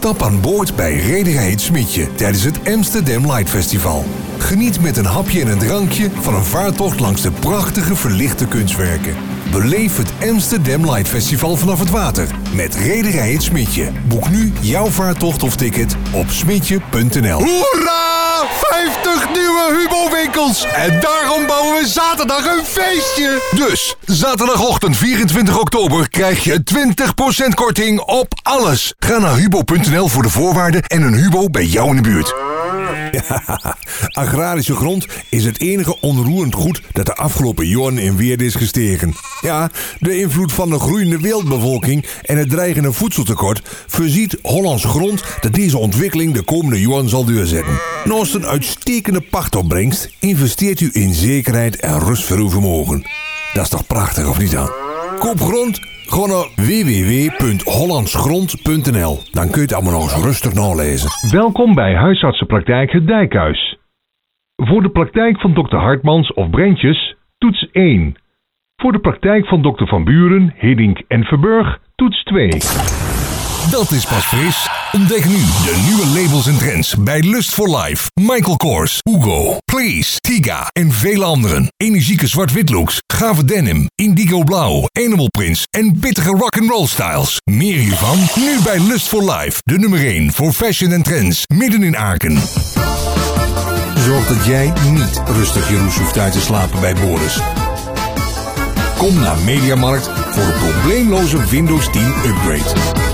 Stap aan boord bij Rederij Het Smietje tijdens het Amsterdam Light Festival. Geniet met een hapje en een drankje van een vaartocht langs de prachtige verlichte kunstwerken. Beleef het Amsterdam Light Festival vanaf het water met Rederij Het Smietje. Boek nu jouw vaartocht of ticket op smietje.nl. Hoera! 50 nieuwe Hubo-winkels! En daarom bouwen we zaterdag een feestje! Dus, zaterdagochtend 24 oktober krijg je 20% korting op alles. Ga naar hubo.nl voor de voorwaarden en een Hubo bij jou in de buurt. Ja, agrarische grond is het enige onroerend goed dat de afgelopen jaren in waarde is gestegen. Ja, de invloed van de groeiende wereldbevolking en het dreigende voedseltekort voorziet Hollandse grond dat deze ontwikkeling de komende jaren zal doorzetten. Naast een uitstekende pachtopbrengst investeert u in zekerheid en rust voor uw vermogen. Dat is toch prachtig, of niet dan? Koop grond gewoon naar www.hollandsgrond.nl. Dan kun je het allemaal nog eens rustig nalezen. Welkom bij Huisartsenpraktijk Het Dijkhuis. Voor de praktijk van dokter Hartmans of Brentjes, toets 1. Voor de praktijk van dokter Van Buren, Hiddink en Verburg, toets 2. Dat is pas fris. Ontdek nu de nieuwe labels en trends bij Lust for Life, Michael Kors, Hugo, Please, Tiga en vele anderen. Energieke zwart-wit looks, gave denim, indigo blauw, animal prints en pittige rock'n'roll styles. Meer hiervan nu bij Lust for Life, de nummer 1 voor fashion en trends, midden in Aken. Zorg dat jij niet rustig je roes hoeft uit te slapen bij Boris. Kom naar Mediamarkt voor een probleemloze Windows 10 upgrade.